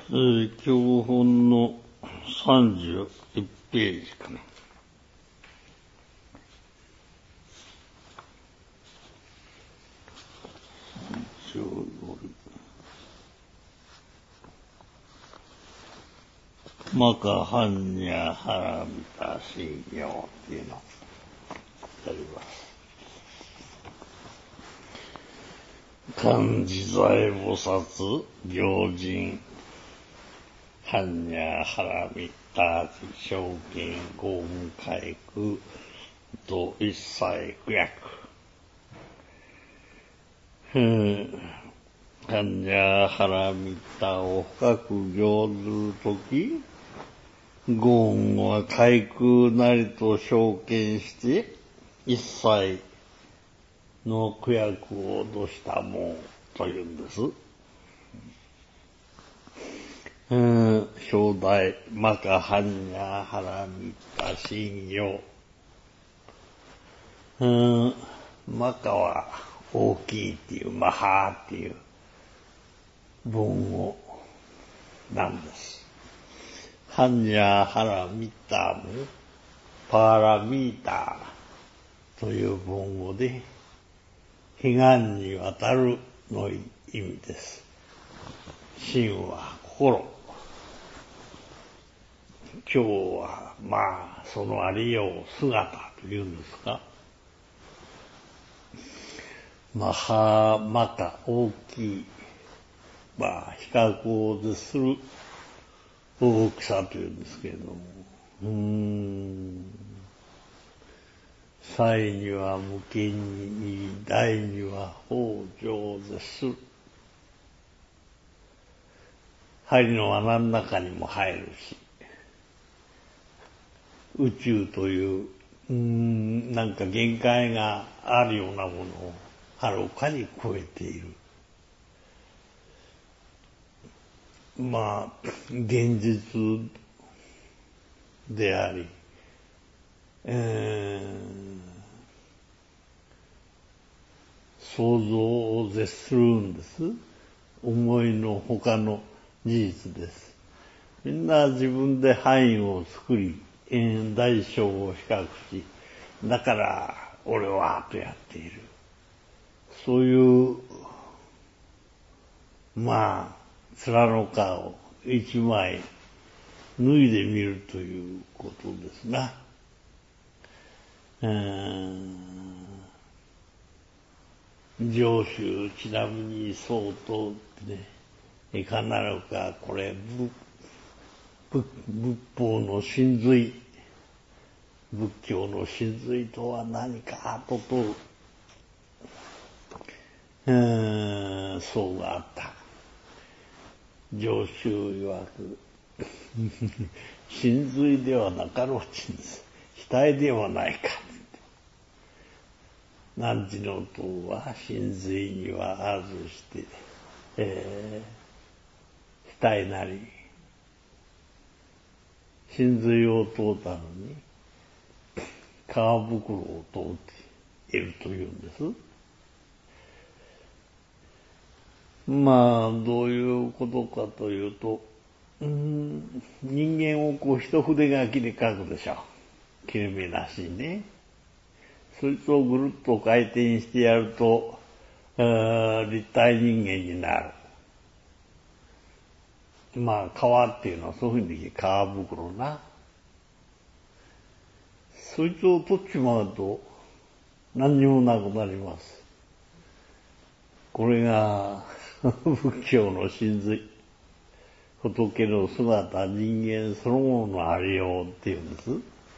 教本の31ページかな。マカハンニャハラミタ信用っていうのをやります。漢字財菩薩行人ハンニャハラミタ証券公務回復と一切不役ハンニャハラミタを深く行ずるときゴーンは海空なりと証券して一切の苦役を脅したもんというんです。正代マカハンニャハラミタ信用。マカは大きいっていうマハーっていう文語なんです。ハンニャハラミタもパーラミータという文語で彼岸に渡るの意味です。心は心。今日はそのありよう姿というんですか。マハマカ大きい比較を絶する大きさというんですけれども、細には無権に大には北条絶する。針の穴の中にも入るし、宇宙というなんか限界があるようなものをはるかに超えている。現実であり、想像を絶するんです。思いのほかの事実です。みんな自分で範囲を作り、大小を比較し、だから俺はとやっている。そういう面の皮を一枚脱いでみるということですな。上州ちなみに相当ってね、いかなるかこれ仏法の真髄、仏教の真髄とは何かと問うそうがあった。上州曰く真髄ではなかろうちんです。額ではないか。汝の塔は真髄にはあずして、額なり真髄を問うたのに皮袋を問うているというんです。どういうことかというと、人間を一筆書きで書くでしょう。切れ目なしにね。そいつをぐるっと回転してやると立体人間になる。皮っていうのはそういうふうに皮袋な。そいつを取っちまうと何にもなくなります。これが仏教の真髄、仏の姿、人間そのもののありようっていうんです。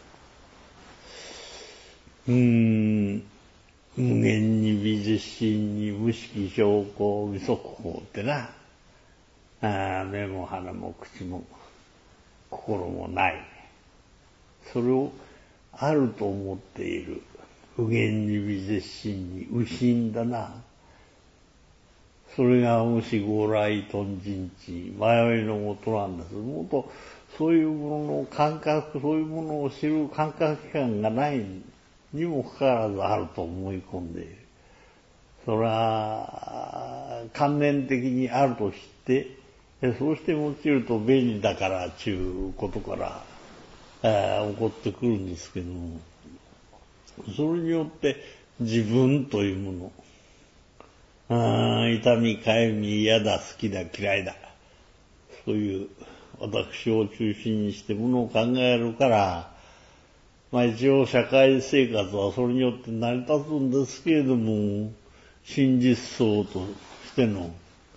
無限に微実心に無色証拠未速報ってな、目も鼻も口も心もない。それをあると思っている無限に微実心に無心だな。それが無視強来頓人知、迷いのもとなんです。もっとそういうものの感覚、そういうものを知る感覚器官がないにもかかわらずあると思い込んでいる。それは観念的にあると知ってそうして用いると便利だからちゅうことから起こってくるんですけども、それによって自分というもの、痛み、かゆみ、嫌だ、好きだ、嫌いだ、そういう私を中心にしてものを考えるから、一応社会生活はそれによって成り立つんですけれども、真実相としての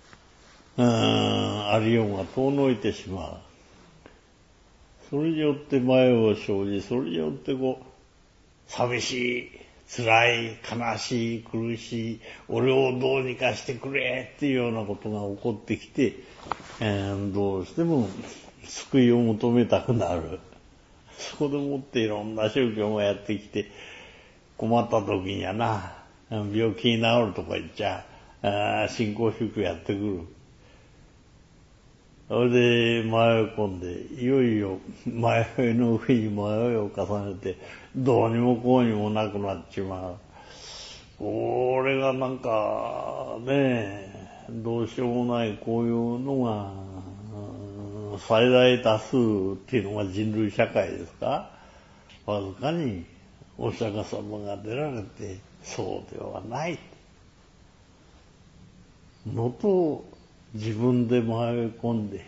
ありようが遠のいてしまう。それによって迷いを生じ、それによって寂しい、辛い、悲しい、苦しい、俺をどうにかしてくれっていうようなことが起こってきて、どうしても救いを求めたくなる。そこでもっていろんな宗教がやってきて、困った時にはな、病気に治るとか言っちゃ、新興宗教やってくる。それで迷い込んで、いよいよ迷いの上に迷いを重ねて、どうにもこうにもなくなっちまう。これがなんかね、どうしようもないこういうのが、最大多数っていうのが人類社会ですか？わずかにお釈迦様が出られて、そうではないのと自分で迷い込んで、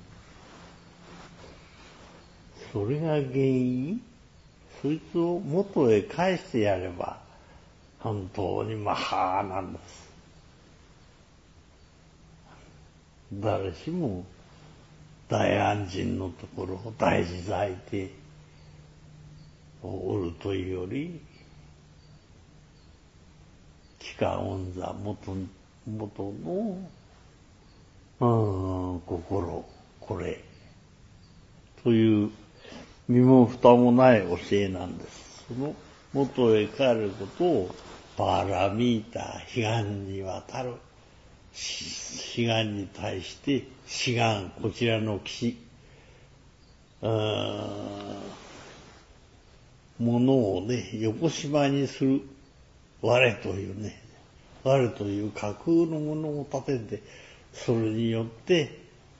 それが原因、そいつを元へ返してやれば本当にマハなんです。誰しも大安心のところを大自在でおるというより、気化温座元の心、これという身も蓋もない教えなんです。その元へ帰ることをパラミータ、彼岸にわたる、彼岸に対して志願、こちらの岸、ものをね、横島にする我というね、我という架空のものを立てて、それによって、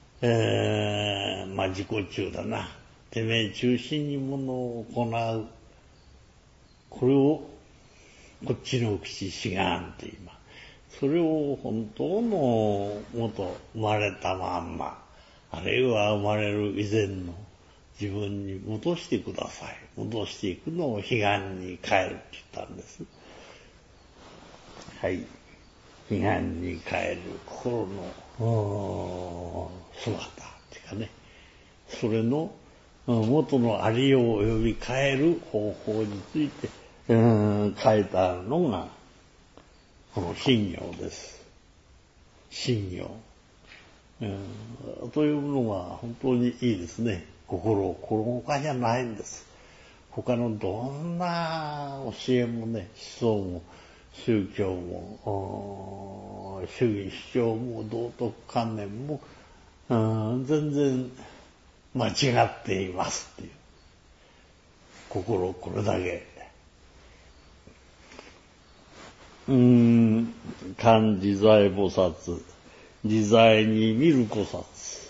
自己中だな、てめえ中心にものを行う、これをこっちの口志願って言います。それを本当の元生まれたまんま、あるいは生まれる以前の自分に戻してください。戻していくのを彼岸に帰るって言ったんです。はい。彼岸に帰る心の姿っていうかね、それの元のありようを呼び変える方法について書いてあるのがこの信行です。信行、というものが本当にいいですね。心がじゃないんです。他のどんな教えもね、思想も宗教も主義主張も道徳観念も全然間違っていますっていう。心これだけ。観自在菩薩、自在に見る菩薩。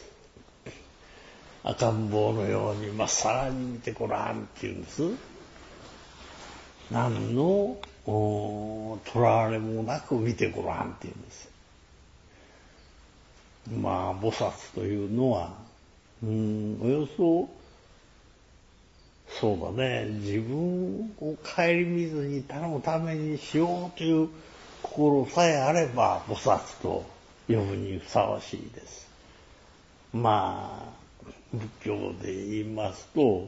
赤ん坊のようにまっさらに見てごらんっていうんです。何のとらわれもなく見てごらんっていうんです。菩薩というのはおよそそうだね、自分を顧みずに他のためにしようという心さえあれば菩薩と呼ぶにふさわしいです。仏教で言いますと、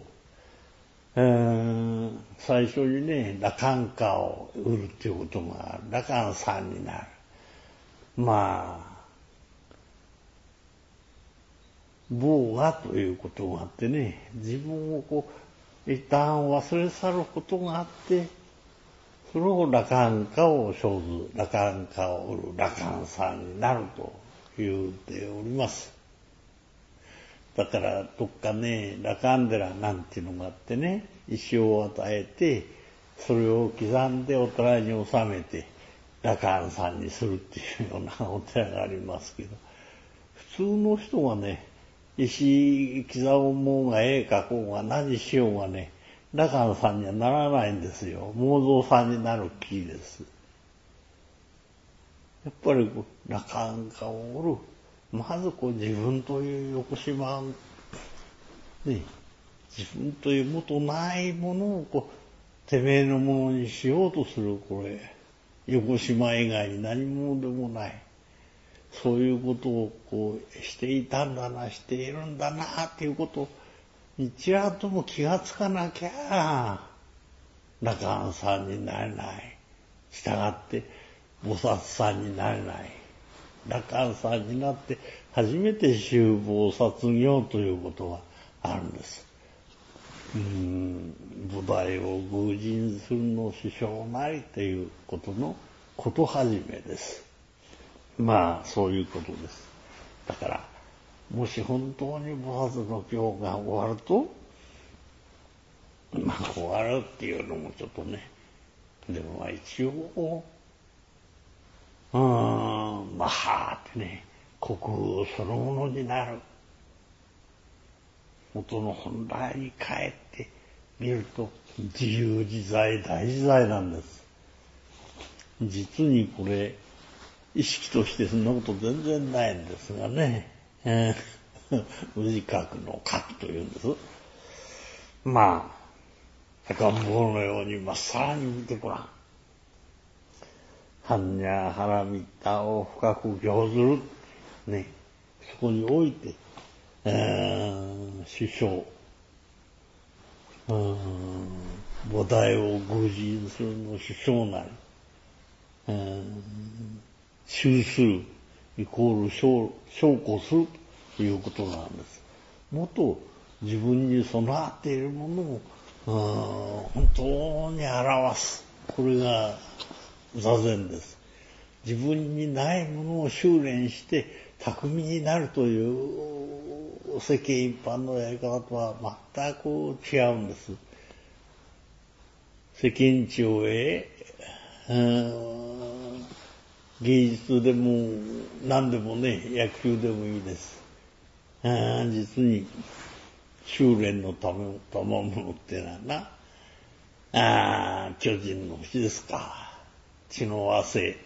最初にね、羅漢果を売るっていうことが羅漢さんになる。防我ということがあってね、自分を一旦忘れ去ることがあって、それを羅漢果を生ず、羅漢果を売る羅漢さんになると言っております。だからどっかね、羅漢寺なんていうのがあってね、石を与えて、それを刻んでお寺に収めて、羅漢さんにするっていうようなお寺がありますけど、普通の人がね、石刻むもんが絵描こうが何しようがね、羅漢さんにはならないんですよ。妄想さんになる気です。やっぱり羅漢がおる。まず自分という横島、ね、自分という元ないものをてめえのものにしようとする、横島以外に何者でもない。そういうことをしていたんだな、しているんだな、っていうことにちらっとも気がつかなきゃ、羅漢さんになれない。したがって、菩薩さんになれない。羅漢さんになって初めて修菩薩業ということがあるんです。菩提を偶人するの師匠なりということのこと始めです。まあそういうことです。だからもし本当に菩薩の教が終わると、終わるっていうのもちょっとね、でも一応はーってね、国風そのものになる。元の本来に帰ってみると自由自在大自在なんです。実に意識としてそんなこと全然ないんですがね、無自覚の覚というんです。まあ赤ん坊のようにまっさらに見てごらん。般若波羅蜜多を深く行ずるね、そこにおいて師匠、菩提を偶人するの師匠なり、修するイコール証拠するということなんです。もっと自分に備わっているものを本当に表す。これが座禅です。自分にないものを修練して巧みになるという世間一般のやり方とは全く違うんです。世間知を芸術でも何でもね、野球でもいいです。実に修練のための賜物っていうのは巨人の星ですか。血の汗、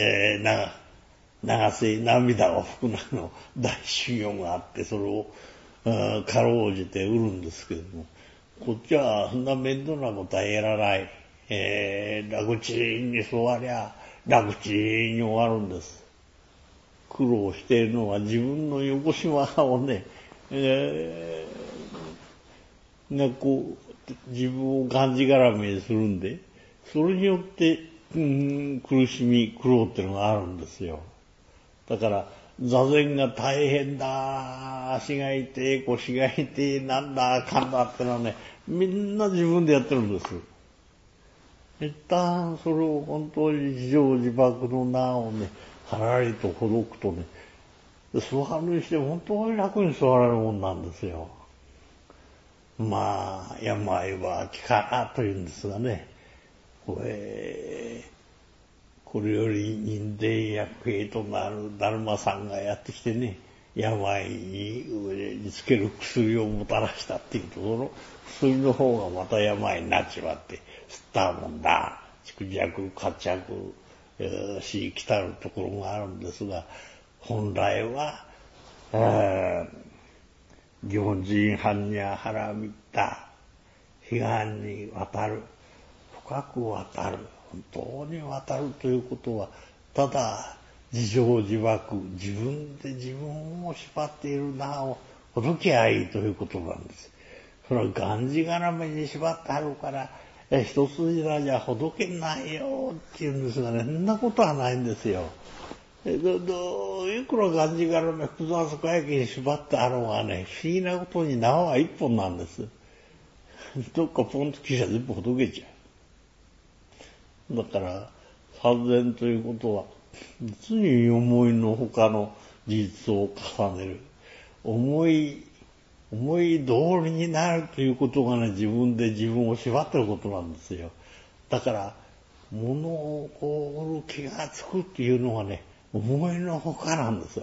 流せ涙を拭くなの大修行があって、それをかろうじて売るんですけども、こっちはそんな面倒なことはやらない。楽ちんに座りゃ楽ちんに終わるんです。苦労しているのは自分の横島をね、自分をがんじがらめにするんで、それによって苦しみ苦労っていうのがあるんですよ。だから座禅が大変だ、足が痛い、腰が痛い、なんだかんだってのはね、みんな自分でやってるんです。一旦それを本当に自情自爆の名をね、はらりとほどくとね、座るにして本当に楽に座れるもんなんですよ。まあ病は気からというんですがね、これより人間薬兵となるだるまさんがやってきてね、病につける薬をもたらしたっていうと、その薬の方がまた病になっちまって、吸ったもんだ、畜弱活着し来たるところがあるんですが、本来は日本人般若波羅蜜多、彼岸に渡る、深く渡る、本当に渡るということは、ただ自情自爆、自分で自分を縛っている名をほどきゃいいということなんです。それはがんじがらめに縛ってあるから一筋縄じゃほどけないよっていうんですがね、そんなことはないんですよ。いくらがんじがらめ複雑回帰に縛ってあるのはね、不思議なことに縄は一本なんです。どっかポンと切りゃ全部ほどけちゃう。だから三禅ということは実に思いのほかの事実を重ねる、思い通りになるということがね、自分で自分を縛ってることなんですよ。だから物を売る気がつくっていうのはね、思いのほかなんですよ。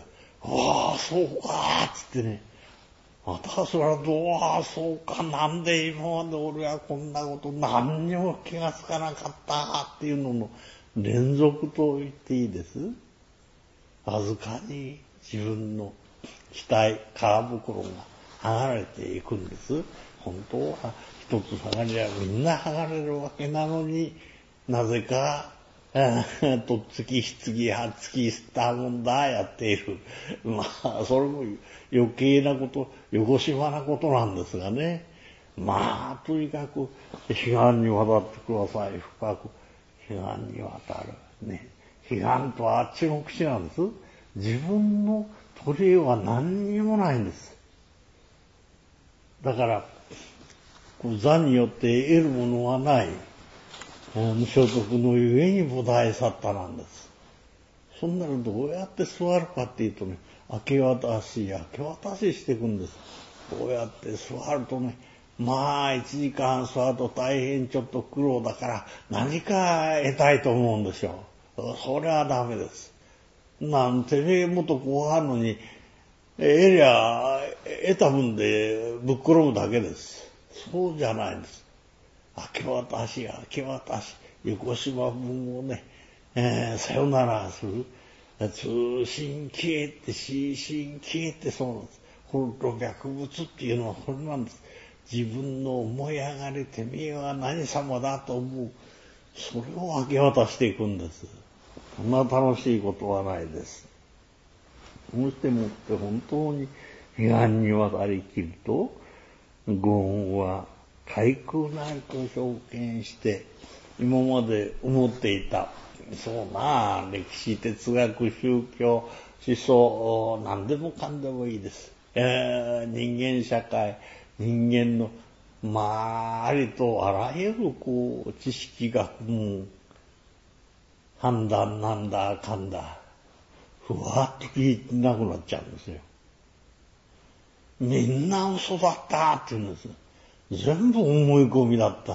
ああ、そうか、つってね。私はああ、そうか、なんで今まで俺はこんなこと何にも気がつかなかったっていうのの連続と言っていいです。わずかに自分の額、殻袋が剥がれていくんです。本当は一つ剥がれりゃみんな剥がれるわけなのに、なぜか、とっつき、ひっつき、はっつき、すったもんだ、やっている。まあ、それも余計なこと、よこしまなことなんですがね。まあ、とにかく、彼岸に渡ってください。深く、彼岸に渡る。ね。彼岸とはあっちの口なんです。自分の取り柄は何にもないんです。だから、座によって得るものはない。無所得のゆえに菩提サッタなんです。そんなのどうやって座るかっていうとね、明け渡ししていくんです。どうやって座るとね、まあ1時間座ると大変ちょっと苦労だから何か得たいと思うんでしょう。それはダメです。なんてね、もっとこうあるのに、得りゃ得た分でぶっ転ぶだけです。そうじゃないんです。明け渡し、横島分をね、さよならする。通信消えて、心身消えて、そうなんです。本当脈物っていうのはこれなんです。自分の思い上がり、てめえは何様だと思う。それを明け渡していくんです。そんな楽しいことはないです。そうしてもって本当に彼岸に渡りきると、ご恩は海空なりと証見して、今まで思っていた、そうな、歴史、哲学、宗教、思想、何でもかんでもいいです。人間社会、人間の、まあ、ありとあらゆる、知識学問、判断なんだかんだ、ふわっと聞いてなくなっちゃうんですよ。みんな嘘だったって言うんです。全部思い込みだった。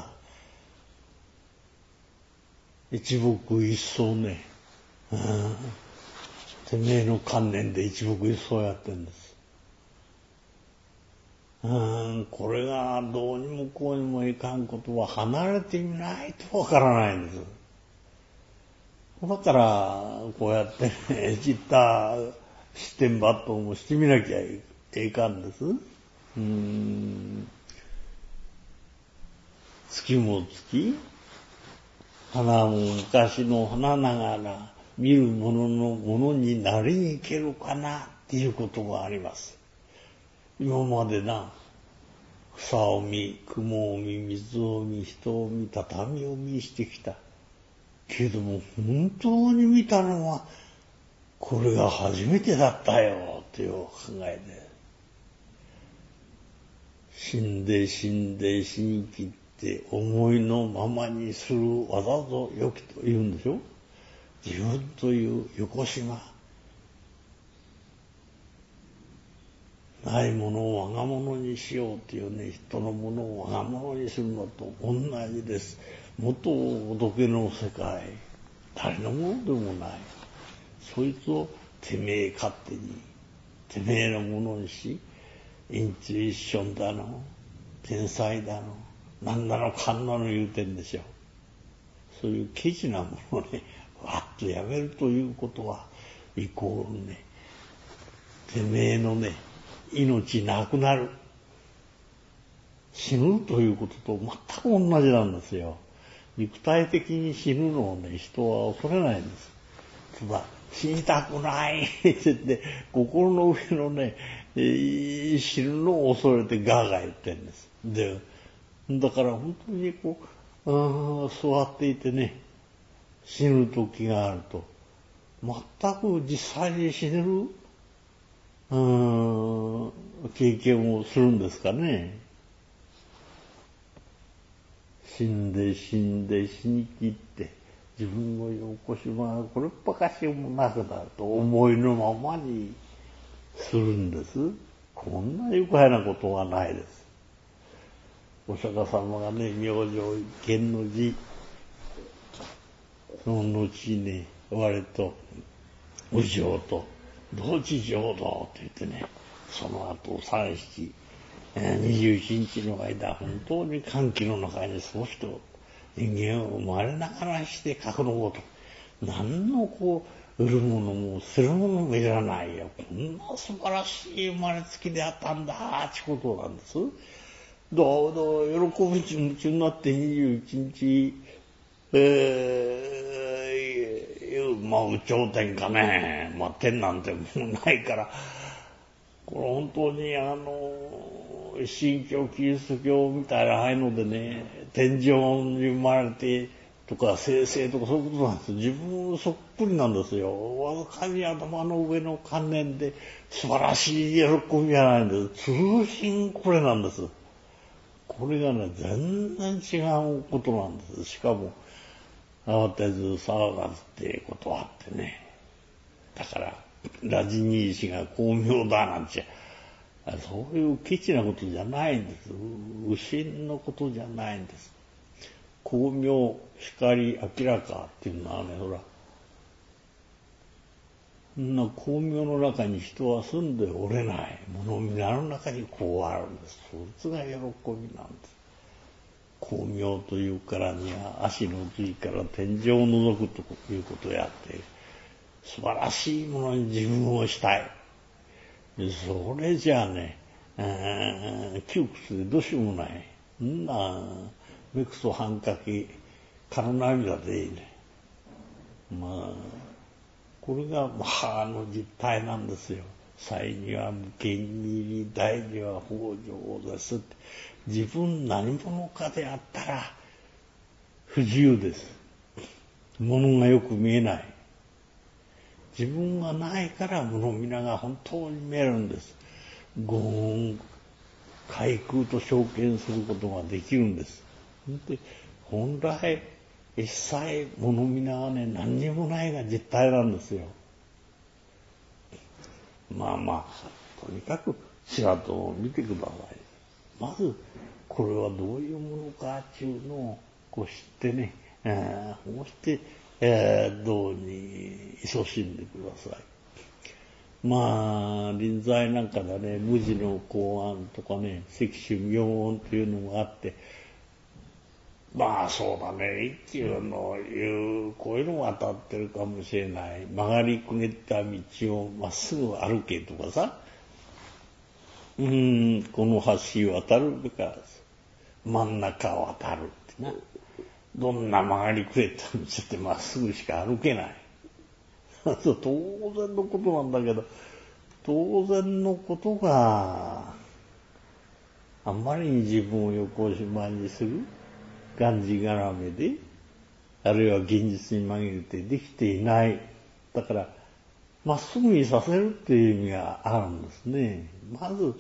一木一草ね。てめえの観念で一木一草やってんです。これがどうにもこうにもいかんことは離れてみないとわからないんです。だから、こうやってね、知った視点抜刀もしてみなきゃいかんです。月も月、花も昔の花ながら見るもののものになりにいけるかなっていうことがあります。今までな、草を見、雲を見、水を見、人を見、畳を見してきた。けども本当に見たのはこれが初めてだったよという考えで、死んで死に切って思いのままにする技ぞよきと言うんでしょ。自分という横島、ないものを我が物にしようというね、人のものを我が物にするのと同じです。元仏の世界、誰のものでもない。そいつをてめえ勝手に、てめえのものにし、インチュイションだの、天才だの、なんだのかんなの言うてんでしょ。そういうケチなものをね、わっとやめるということは、イコールね、てめえのね、命なくなる。死ぬということと全く同じなんですよ。肉体的に死ぬのをね、人は恐れないんです。ただ、死にたくないって言って、心の上のね、死ぬのを恐れてガーガー言ってるんです。で、だから本当に座っていてね、死ぬ時があると、全く実際に死ねる経験をするんですかね。死に切って自分の横島がこれっぱかしもなくなると思いのままにするんです。こんな愉快なことはないです。お釈迦様がね、明星一見の字、その後にね、我と右上と同時浄土って言ってね、その後3、7、21日の間、本当に歓喜の中にその人、人間を生まれながらして格のごとく、何の売るものもするものもいらないよ。こんな素晴らしい生まれつきであったんだ、ってことなんです。どうぞ喜び夢中になって21日、有頂天かね。天なんてもうないから、これ本当に新教キリスト教みたいなああいうのでね、天上に生まれてとか生成とかそういうことなんです。自分そっくりなんですよ。わずかに頭の上の観念で素晴らしい喜びじゃないんです。通信これなんです。これがね、全然違うことなんです。しかも慌てず騒がずっていうことはあってね。だからラジニー氏が巧妙だなんて、そういうケチなことじゃないんです。無心のことじゃないんです。巧妙、光、明らかっていうのはね、ほら、そんな巧妙の中に人は住んでおれない。物皆の中にこうあるんです。そいつが喜びなんです。巧妙というからには足の髄から天井を覗くということをやって、素晴らしいものに自分をしたい。それじゃあね、窮屈でどうしようもない。目くそ半かき、空涙でいいね。これが実態なんですよ。祭には無権に入り、大には北条ですって。自分何者かであったら不自由です。物がよく見えない。自分がないから物皆が本当に見えるんです。ご恩、開空と証見することができるんです。で、本来一切物皆はね、何にもないが実体なんですよ。とにかくちらっと見てください。まずこれはどういうものかっていうのを知ってね、こうして、どうに勤しんでください。臨済なんかだね、無事の公安とかね、赤種妙音というのがあって、そうだね、一級の言う、こういうのが当たってるかもしれない。曲がりくねった道をまっすぐ歩けとかさ、この橋を渡るべから真ん中を渡るってな。どんな曲がりくねった道ってまっすぐしか歩けない。当然のことなんだけど、当然のことがあんまりに自分を横島にするがんじがらめで、あるいは現実に紛れてできていない。だからまっすぐにさせるっていう意味があるんですね。まず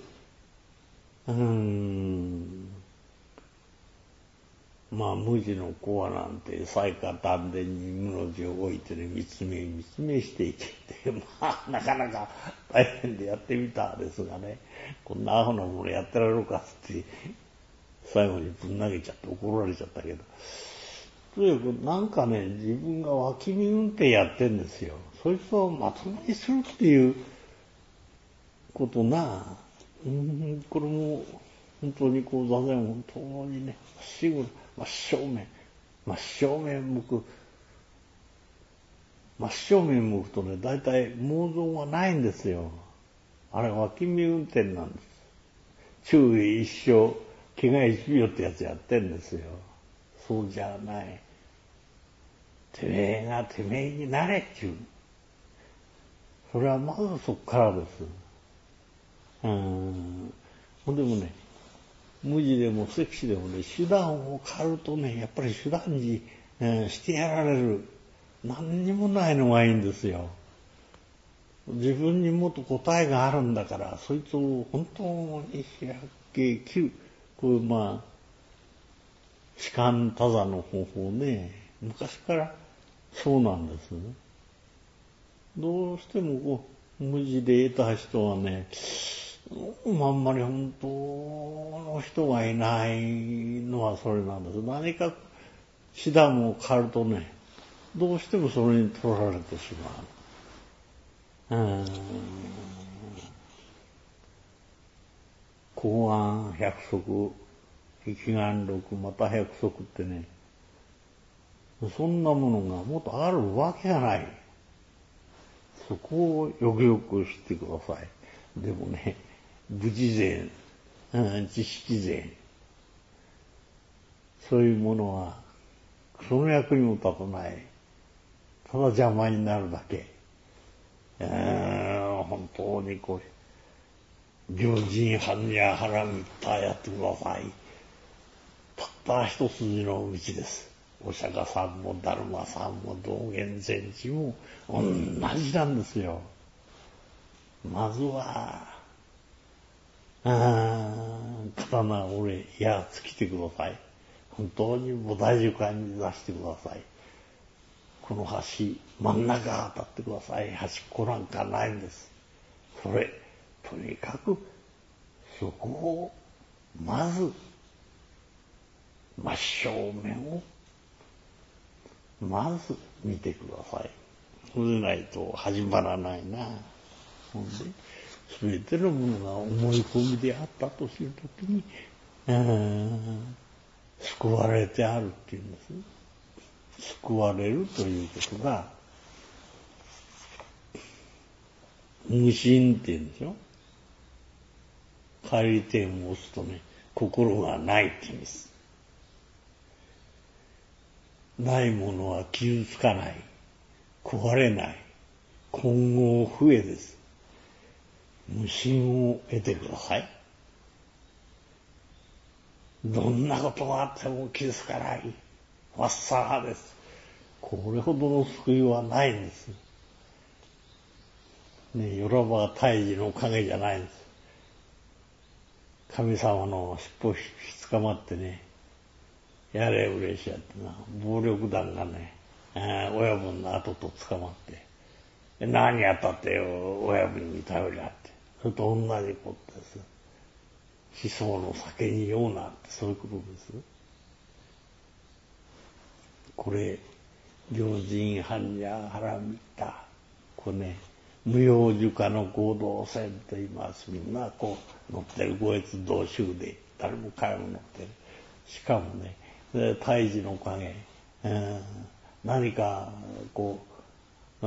無地のコアなんて最下丹田に無の字を置いてね、見つめしていけってなかなか大変でやってみたんですがね、こんなアホなものやってられるかって最後にぶん投げちゃって怒られちゃったけど、とにかくなんかね、自分が脇見運転やってんですよ。そいつをまともにするっていうことな、これも本当に座禅本当にね、真正面向くとね、大体妄想がないんですよ。あれ脇見運転なんです。注意一生、怪我一秒ってやつやってんですよ。そうじゃない。てめえがてめえになれっちゅう。それはまずそっからです。ほんでもね、無地でもセクシーでもね、手段を狩るとね、やっぱり手段に、してやられる。何にもないのがいいんですよ。自分にもっと答えがあるんだから、そいつを本当にこういう士官多座の方法ね、昔からそうなんです。どうしても無地で得た人はね、あんまり本当の人がいないのはそれなんです。何か手段を狩るとね、どうしてもそれに取られてしま公安百足、一眼録、また百足ってね、そんなものがもっとあるわけがない。そこをよくよく知ってください。でもね、武知勢、知識勢、そういうものは、その役にも立たない。ただ邪魔になるだけ。本当にこう、両人半や腹みったやってください。たった一筋の道です。お釈迦さんもダルマさんも道元禅師も同じなんですよ。まずは、刀を折れ、矢尽きてください。本当に菩提樹海に出してください。この橋、真ん中当たってください。端っこなんかないんです。それ、とにかく、そこを、まず、真正面を、まず見てください。そうでないと始まらないな。ほんで、すべてのものが思い込みであったとするときに、救われてあるっていうんです。救われるということが、無心って言うんでしょ。帰り点を押すとね、心がないって言うんです。ないものは傷つかない、壊れない、今後不栄です。無心を得てください。どんなことがあっても傷つかない、わっさらです。これほどの救いはないんです。ね、よらば胎児の影じゃないんです。神様の尻尾引き捕まってね、やれ嬉しいやってな、暴力団がね、親分の後と捕まって、何やったってよ、親分に頼りあって。それと同じことです。思想の酒に酔うなって、そういうことです。これ、両人般若波羅蜜多。これね、無用樹下の合同線と言います。みんなこう乗ってる五越同州で、誰も彼も乗ってる。しかもね、胎児の影、何かこう、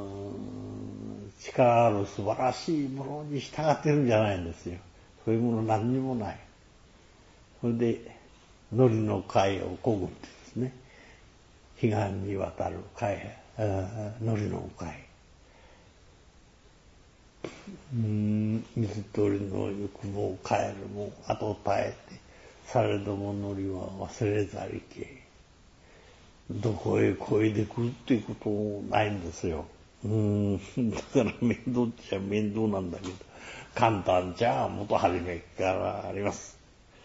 力ある素晴らしいものに従ってるんじゃないんですよ。そういうもの何にもない。それで、海苔の貝を漕ぐんですね。彼岸に渡る貝、海苔の貝。水鳥の行くも帰るも後絶えて、されども海苔は忘れざりけ。どこへ漕いでくるっていうことないんですよ。だから面倒っちゃ面倒なんだけど、簡単じゃ元初めからあります。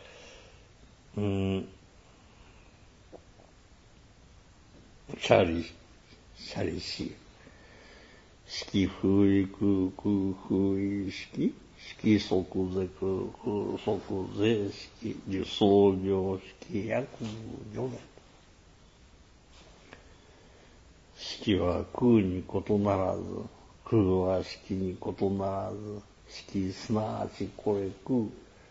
シャリシ。式風意空空風意式式即是空空即是式受創業式約序だ。式は空に異ならず、空は式に異ならず、式すなわちこれ空、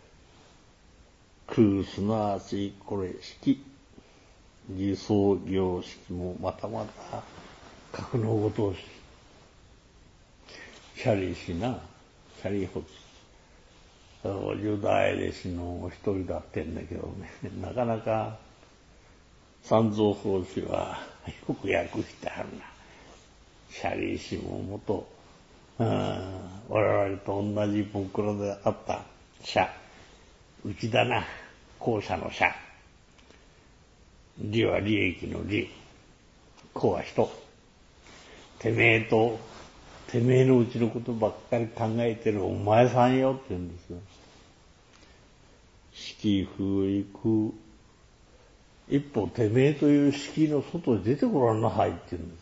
空すなわちこれ式、受創業式もまたまた格のごとし、シャリシな、シャリホツ。十大弟子の一人だってんだけどね、なかなか三蔵法師はよく訳してあるな。シャリシも元、我々と同じ僕らであった社、内だな、後者の社。利は利益の利、子は人。てめえのうちのことばっかり考えてるお前さんよって言うんですよ。式風意空。一歩てめえという式の外に出てごらんなさいって言うんです。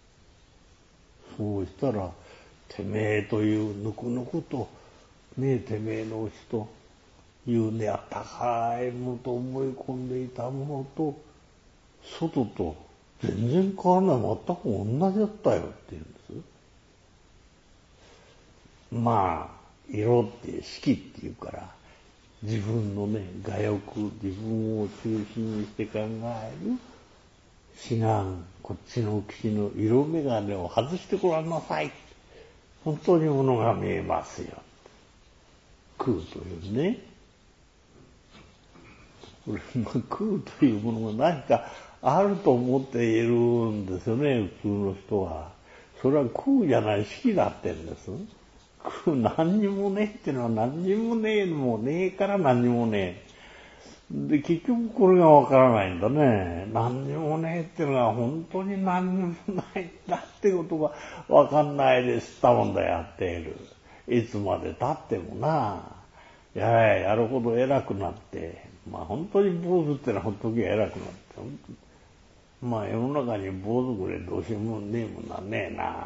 そうしたら、てめえというぬくぬくと、ねえてめえのうちというね、あったかいものと思い込んでいたものと、外と全然変わらない、全く同じだったよって言うんです。 まあ、色って色っていうから、自分のね、我欲、自分を中心にして考える、志願、こっちの口の色眼鏡を外してごらんなさい。本当にものが見えますよ。空というね。これ、空というものが何かあると思っているんですよね、普通の人は。それは空じゃない色だってんです。空何にもねえってのは何にもねえのもねえから何にもねえ。で、結局これがわからないんだね。何にもねえってのは本当に何にもないんだってことがわかんないで吸ったもんだやっている。いつまで経ってもな、やるほど偉くなって、まあ本当に坊主ってのはほっときゃ偉くなって、まあ世の中に坊主ぐらいどうしようもねえもんなんねえな。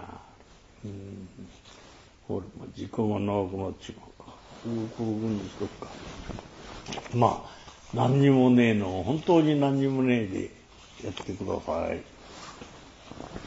俺も時間が長くなっちまうか。これ分にしとくか。まあ、何にもねえの、本当に何にもねえでやってください。